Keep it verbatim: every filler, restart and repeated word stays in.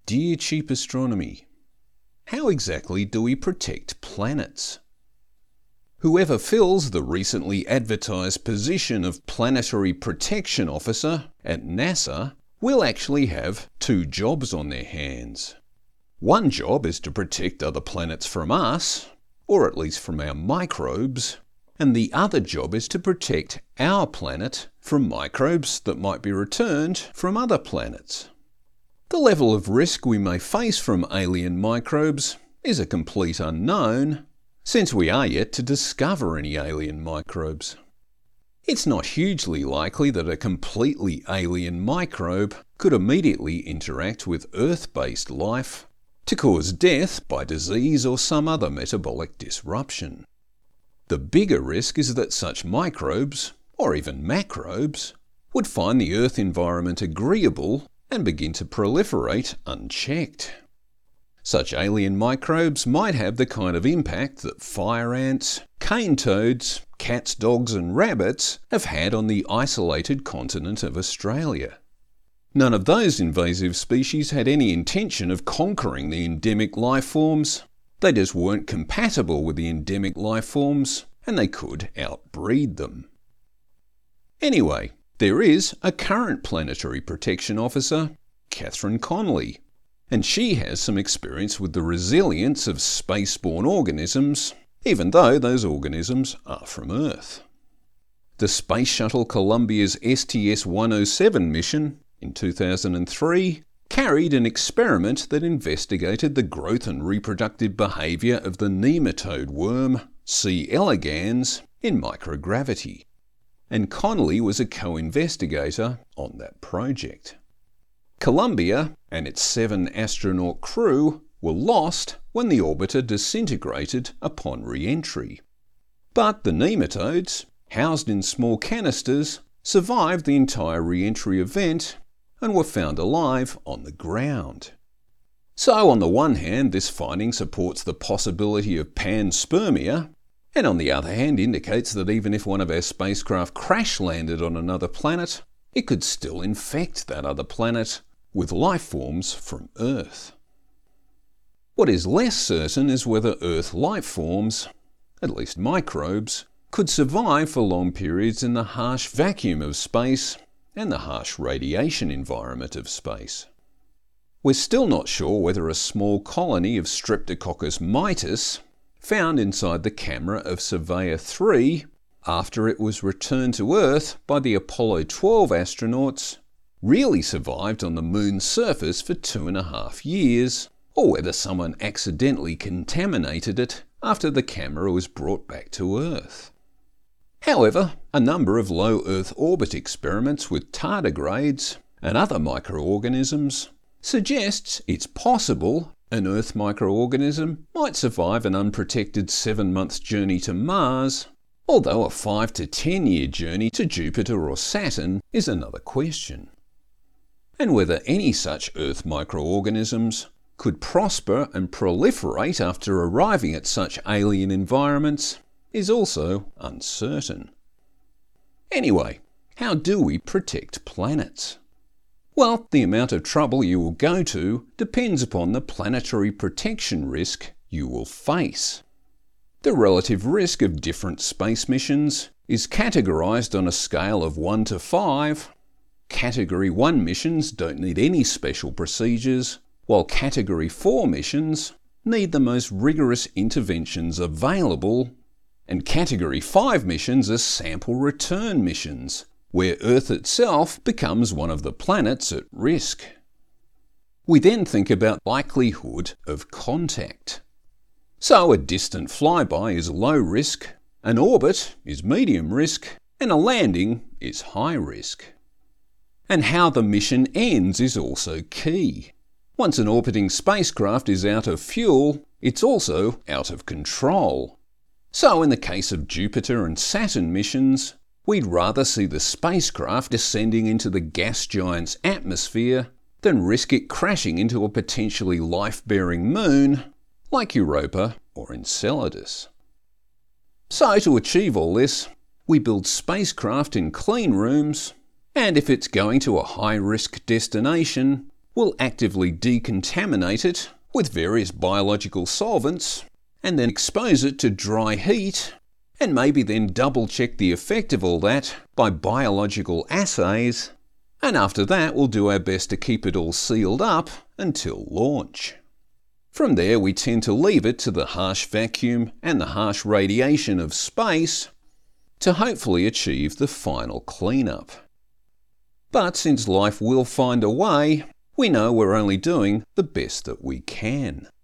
Dear Cheap Astronomy, how exactly do we protect planets? Whoever fills the recently advertised position of Planetary Protection Officer at NASA will actually have two jobs on their hands. One job is to protect other planets from us, or at least from our microbes, and the other job is to protect our planet from microbes that might be returned from other planets. The level of risk we may face from alien microbes is a complete unknown, since we are yet to discover any alien microbes. It's not hugely likely that a completely alien microbe could immediately interact with Earth-based life to cause death by disease or some other metabolic disruption. The bigger risk is that such microbes, or even macrobes, would find the Earth environment agreeable and begin to proliferate unchecked. Such alien microbes might have the kind of impact that fire ants, cane toads, cats, dogs and rabbits have had on the isolated continent of Australia. None of those invasive species had any intention of conquering the endemic life forms. They just weren't compatible with the endemic life forms, and they could outbreed them. Anyway, there is a current Planetary Protection Officer, Catherine Conley, and she has some experience with the resilience of spaceborne organisms, even though those organisms are from Earth. The Space Shuttle Columbia's S T S one oh seven mission in two thousand three carried an experiment that investigated the growth and reproductive behaviour of the nematode worm C. elegans in microgravity, and Conley was a co-investigator on that project. Columbia and its seven astronaut crew were lost when the orbiter disintegrated upon re-entry. But the nematodes, housed in small canisters, survived the entire re-entry event and were found alive on the ground. So on the one hand, this finding supports the possibility of panspermia, and on the other hand indicates that even if one of our spacecraft crash-landed on another planet, it could still infect that other planet with life forms from Earth. What is less certain is whether Earth life forms, at least microbes, could survive for long periods in the harsh vacuum of space and the harsh radiation environment of space. We're still not sure whether a small colony of Streptococcus mitis, found inside the camera of Surveyor three after it was returned to Earth by the Apollo twelve astronauts, really survived on the Moon's surface for two and a half years, or whether someone accidentally contaminated it after the camera was brought back to Earth. However, a number of low Earth orbit experiments with tardigrades and other microorganisms suggests it's possible an Earth microorganism might survive an unprotected seven-month journey to Mars, although a five to ten year journey to Jupiter or Saturn is another question. And whether any such Earth microorganisms could prosper and proliferate after arriving at such alien environments is also uncertain. Anyway, how do we protect planets? Well, the amount of trouble you will go to depends upon the planetary protection risk you will face. The relative risk of different space missions is categorised on a scale of one to five. Category one missions don't need any special procedures, while Category four missions need the most rigorous interventions available, and Category five missions are sample return missions, where Earth itself becomes one of the planets at risk. We then think about likelihood of contact. So a distant flyby is low risk, an orbit is medium risk, and a landing is high risk. And how the mission ends is also key. Once an orbiting spacecraft is out of fuel, it's also out of control. So in the case of Jupiter and Saturn missions, we'd rather see the spacecraft descending into the gas giant's atmosphere than risk it crashing into a potentially life-bearing moon like Europa or Enceladus. So to achieve all this, we build spacecraft in clean rooms, and if it's going to a high-risk destination, We'll actively decontaminate it with various biological solvents and then expose it to dry heat, and maybe then double check the effect of all that by biological assays, and after that we'll do our best to keep it all sealed up until launch. From there we tend to leave it to the harsh vacuum and the harsh radiation of space to hopefully achieve the final cleanup. But since life will find a way, we know we're only doing the best that we can.